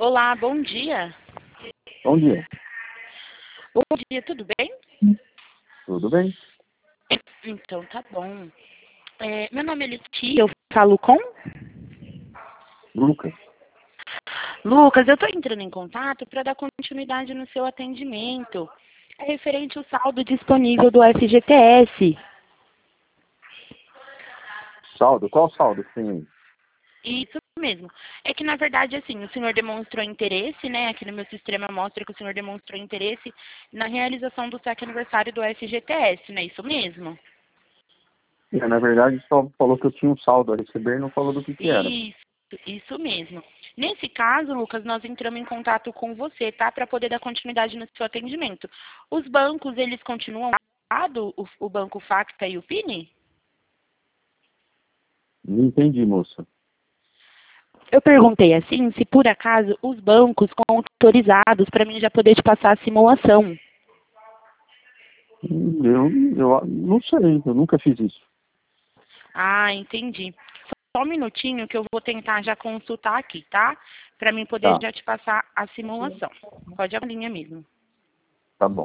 Olá, bom dia. Bom dia. Bom dia, tudo bem? Tudo bem? Então, tá bom. Meu nome é Letícia, eu falo com Lucas. Lucas. Eu estou entrando em contato para dar continuidade no seu atendimento. É referente ao saldo disponível do FGTS. Saldo? Qual saldo que tem aí? Isso mesmo. É que, na verdade, assim, o senhor demonstrou interesse, né? Aqui no meu sistema mostra que o senhor demonstrou interesse na realização do sétimo aniversário do FGTS, não é isso mesmo? Na verdade, só falou que eu tinha um saldo a receber e não falou do que era. Isso mesmo. Nesse caso, Lucas, nós entramos em contato com você, tá? Para poder dar continuidade no seu atendimento. Os bancos, eles continuam lado, o Banco Facta e o Pini? Não entendi, moça. Eu perguntei assim, se por acaso os bancos estão autorizados para mim já poder te passar a simulação. Eu não sei, eu nunca fiz isso. Ah, entendi. Só um minutinho que eu vou tentar já consultar aqui, tá? Para mim poder Tá, já te passar a simulação. Pode abrir a linha mesmo. tá bom.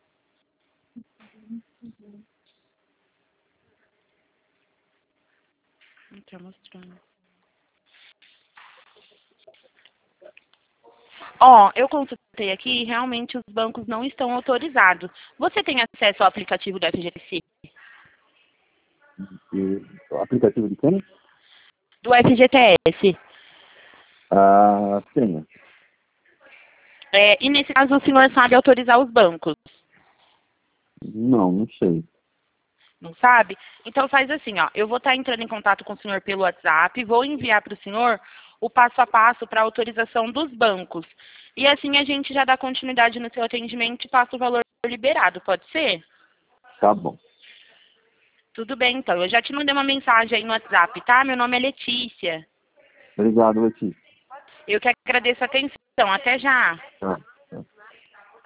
Não tá mostrando. Ó, eu consultei aqui e realmente os bancos não estão autorizados. Você tem acesso ao aplicativo do FGTS? O aplicativo de quem? Do FGTS. Ah, tenho. E nesse caso o senhor sabe autorizar os bancos? Não sei. Não sabe? Então faz assim, ó. Eu vou estar entrando em contato com o senhor pelo WhatsApp, vou enviar para o senhor o passo a passo para a autorização dos bancos. E assim a gente já dá continuidade no seu atendimento e passa o valor liberado, pode ser? Tá bom. Tudo bem, então. Eu já te mandei uma mensagem aí no WhatsApp, tá? Meu nome é Letícia. Obrigado, Letícia. Eu que agradeço a atenção. Até já. Tá.